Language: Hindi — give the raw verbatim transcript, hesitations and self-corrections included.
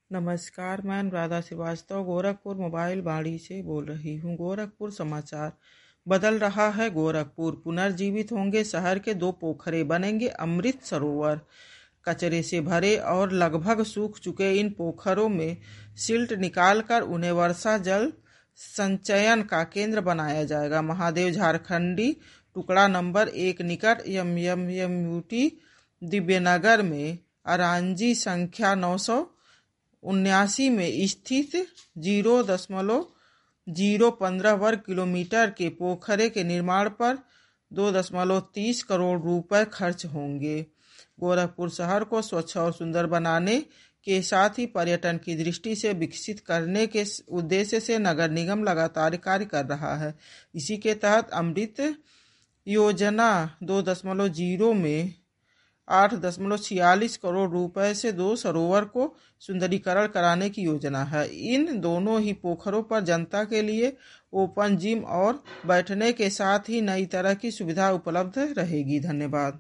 नमस्कार, मैं अनुराधा श्रीवास्तव गोरखपुर मोबाइल वाणी से बोल रही हूँ। गोरखपुर समाचार। बदल रहा है गोरखपुर, पुनर्जीवित होंगे शहर के दो पोखरे, बनेंगे अमृत सरोवर। कचरे से भरे और लगभग सूख चुके इन पोखरों में सिल्ट निकालकर उन्हें वर्षा जल संचयन का केंद्र बनाया जाएगा। महादेव झारखंडी टुकड़ा नंबर एक निकट M M M U T Divyanagar में अरांजी संख्या नौ सौ उन्यासी में स्थित जीरो दशमलव जीरो पंद्रह वर्ग किलोमीटर के पोखरे के निर्माण पर दो दशमलव तीस करोड़ रुपए खर्च होंगे। गोरखपुर शहर को स्वच्छ और सुंदर बनाने के साथ ही पर्यटन की दृष्टि से विकसित करने के उद्देश्य से नगर निगम लगातार कार्य कर रहा है। इसी के तहत अमृत योजना दो दशमलव जीरो में आठ दशमलव छियालीस करोड़ रुपए से दो सरोवर को सुंदरीकरण कराने की योजना है। इन दोनों ही पोखरों पर जनता के लिए ओपन जिम और बैठने के साथ ही नई तरह की सुविधा उपलब्ध रहेगी। धन्यवाद।